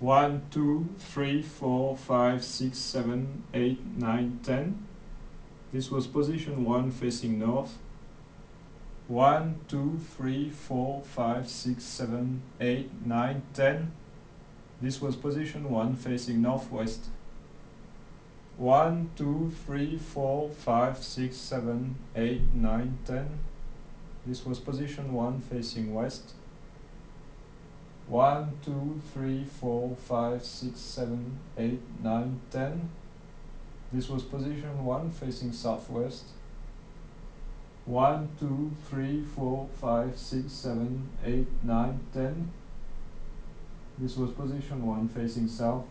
1, 2, 3, 4, 5, 6, 7, 8, 9, 10. This was position 1 facing north. 1, 2, 3, 4, 5, 6, 7, 8, 9, 10. This was position 1 facing northwest. 1, 2, 3, 4, 5, 6, 7, 8, 9, 10. This was position 1 facing west. 1, 2, 3, 4, 5, 6, 7, 8, 9, 10. This was position 1 facing southwest. 1, 2, 3, 4, 5, 6, 7, 8, 9, 10. This was position 1 facing south.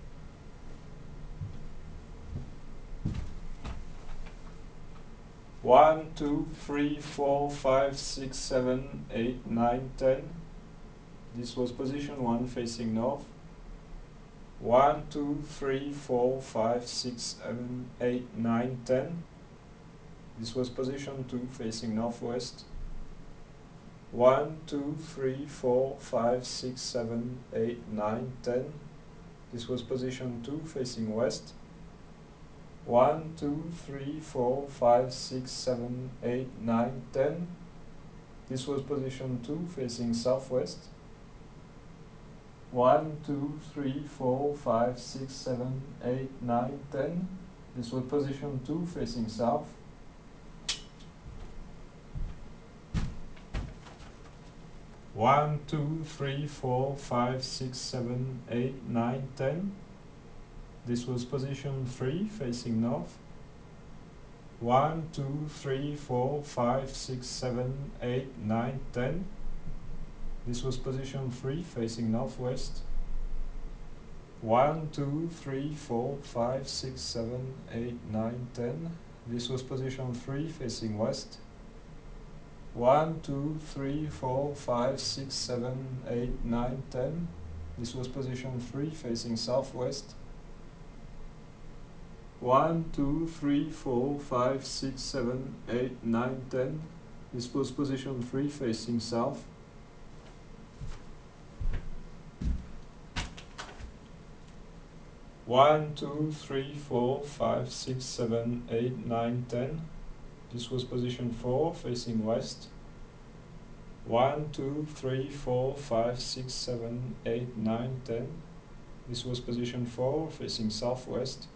1, 2, 3, 4, 5, 6, 7, 8, 9, 10. This was position 1 facing north. 1, 2, 3, 4, 5, 6, 7, 8, 9, 10. This was position 2 facing northwest. 1, 2, 3, 4, 5, 6, 7, 8, 9, 10. This was position 2 facing west. 1, 2, 3, 4, 5, 6, 7, 8, 9, 10. This was position 2 facing southwest. 1, 2, 3, 4, 5, 6, 7, 8, 9, 10. This was position 2 facing south. 1, 2, 3, 4, 5, 6, 7, 8, 9, 10. This was position 3 facing north. 1, 2, 3, 4, 5, 6, 7, 8, 9, 10. This was position 3 facing northwest. 1, 2, 3, 4, 5, 6, 7, 8, 9, 10. This was position 3 facing west. 1, 2, 3, 4, 5, 6, 7, 8, 9, 10. This was position 3 facing southwest. 1, 2, 3, 4, 5, 6, 7, 8, 9, 10. This was position 3 facing south. 1, 2, 3, 4, 5, 6, 7, 8, 9, 10. This was position 4 facing west. 1, 2, 3, 4, 5, 6, 7, 8, 9, 10. This was position 4 facing southwest.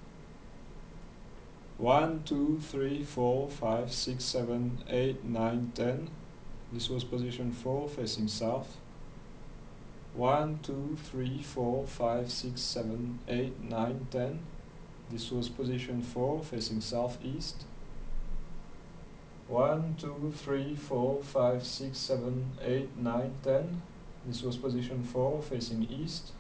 1, 2, 3, 4, 5, 6, 7, 8, 9, 10. This was position 4 facing south. 1, 2, 3, 4, 5, 6, 7, 8, 9, 10. This was position 4 facing southeast. 1, 2, 3, 4, 5, 6, 7, 8, 9, 10. This was position 4 facing east.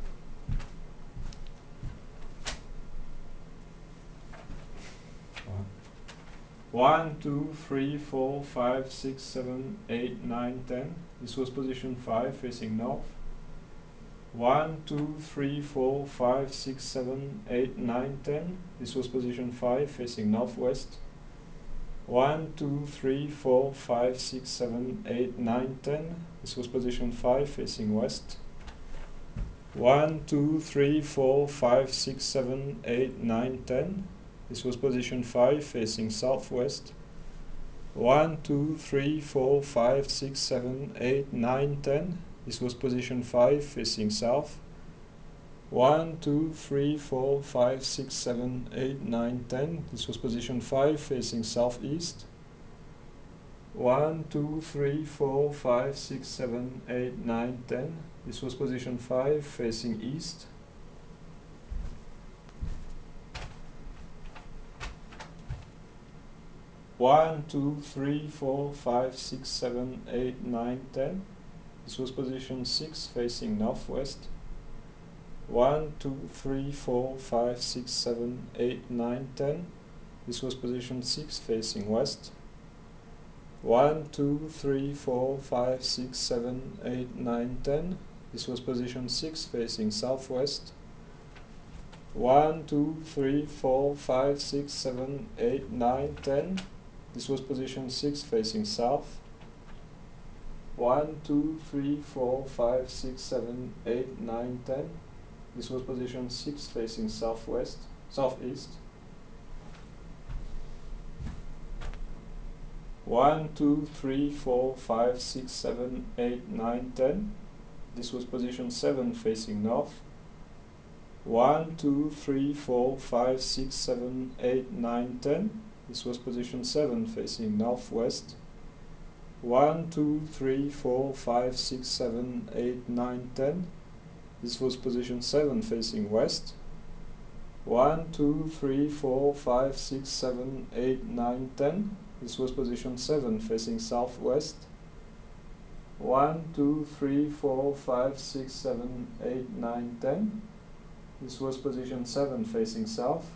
1, 2, 3, 4, 5, 6, 7, 8, 9, 10. This was position 5 facing north. 1, 2, 3, 4, 5, 6, 7, 8, 9, 10. This was position 5 facing northwest. 1, 2, 3, 4, 5, 6, 7, 8, 9, 10. This was position 5 facing west. 1, 2, 3, 4, 5, 6, 7, 8, 9, 10. This was position 5 facing southwest. 1, 2, 3, 4, 5, 6, 7, 8, 9, 10. This was position 5 facing south. 1, 2, 3, 4, 5, 6, 7, 8, 9, 10. This was position 5 facing southeast. 1, 2, 3, 4, 5, 6, 7, 8, 9, 10. This was position 5 facing east. 1, 2, 3, 4, 5, 6, 7, 8, 9, 10. This was position 6 facing northwest. 1, 2, 3, 4, 5, 6, 7, 8, 9, 10. This was position 6 facing west. 1, 2, 3, 4, 5, 6, 7, 8, 9, 10. This was position 6 facing southwest. 1, 2, 3, 4, 5, 6, 7, 8, 9, 10. This was position 6 facing south. 1, 2, 3, 4, 5, 6, 7, 8, 9, 10. This was position 6 facing southwest, southeast. 1, 2, 3, 4, 5, 6, 7, 8, 9, 10. This was position 7 facing north. 1, 2, 3, 4, 5, 6, 7, 8, 9, 10. This was position 7 facing northwest. 1, 2, 3, 4, 5, 6, 7, 8, 9, 10. This was position 7 facing west. 1, 2, 3, 4, 5, 6, 7, 8, 9, 10. This was position 7 facing southwest. 1, 2, 3, 4, 5, 6, 7, 8, 9, 10. This was position 7 facing south.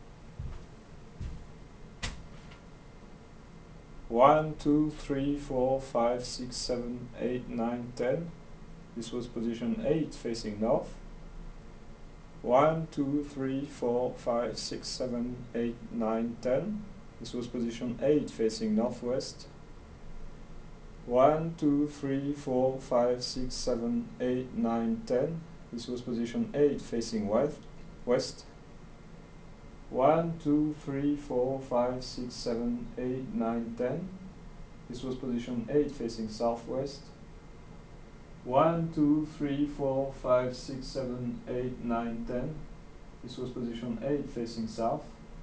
1, 2, 3, 4, 5, 6, 7, 8, 9, 10. This was position 8 facing north. 1, 2, 3, 4, 5, 6, 7, 8, 9, 10. This was position 8 facing northwest. 1, 2, 3, 4, 5, 6, 7, 8, 9, 10. This was position 8 facing west. 1, 2, 3, 4, 5, 6, 7, 8, 9, 10. This was position 8 facing southwest. 1, 2, 3, 4, 5, 6, 7, 8, 9, 10. This was position 8 facing south.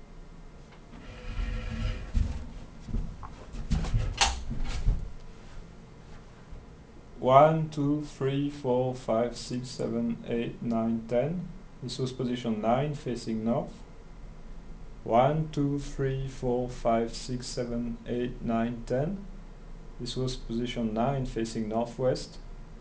1, 2, 3, 4, 5, 6, 7, 8, 9, 10. This was position 9 facing north. 1, 2, 3, 4, 5, 6, 7, 8, 9, 10. This was position 9 facing northwest.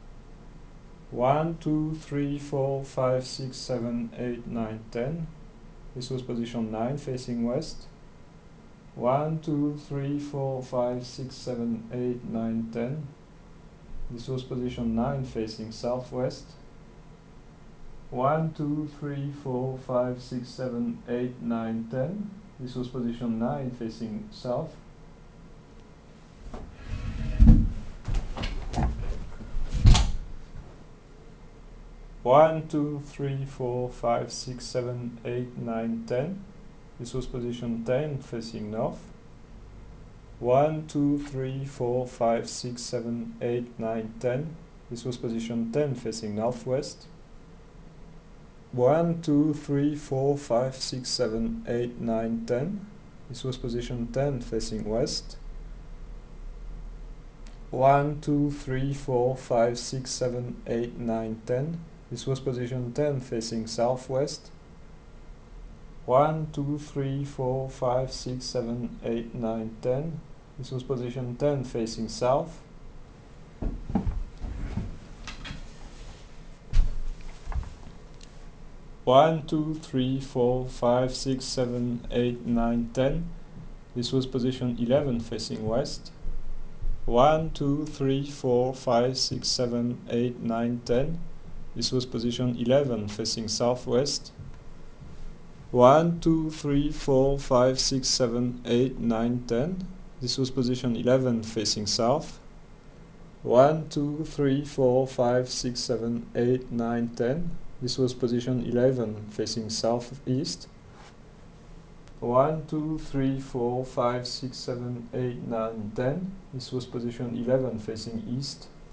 1, 2, 3, 4, 5, 6, 7, 8, 9, 10. This was position 9 facing west. 1, 2, 3, 4, 5, 6, 7, 8, 9, 10. This was position 9 facing southwest. 1, 2, 3, 4, 5, 6, 7, 8, 9, 10. This was position 9 facing south. 1, 2, 3, 4, 5, 6, 7, 8, 9, 10. This was position 10 facing north. 1, 2, 3, 4, 5, 6, 7, 8, 9, 10. This was position 10 facing northwest. 1, 2, 3, 4, 5, 6, 7, 8, 9, 10. This was position 10 facing west. 1, 2, 3, 4, 5, 6, 7, 8, 9, 10. This was position 10 facing southwest. 1, 2, 3, 4, 5, 6, 7, 8, 9, 10. This was position 10 facing south. 1, 2, 3, 4, 5, 6, 7, 8, 9, 10. This was position 11 facing west. 1, 2, 3, 4, 5, 6, 7, 8, 9, 10. This was position 11 facing southwest. 1, 2, 3, 4, 5, 6, 7, 8, 9, 10. This was position 11 facing south. 1, 2, 3, 4, 5, 6, 7, 8, 9, 10. This was position 11 facing southeast. 1, 2, 3, 4, 5, 6, 7, 8, 9, 10. This was position 11 facing east.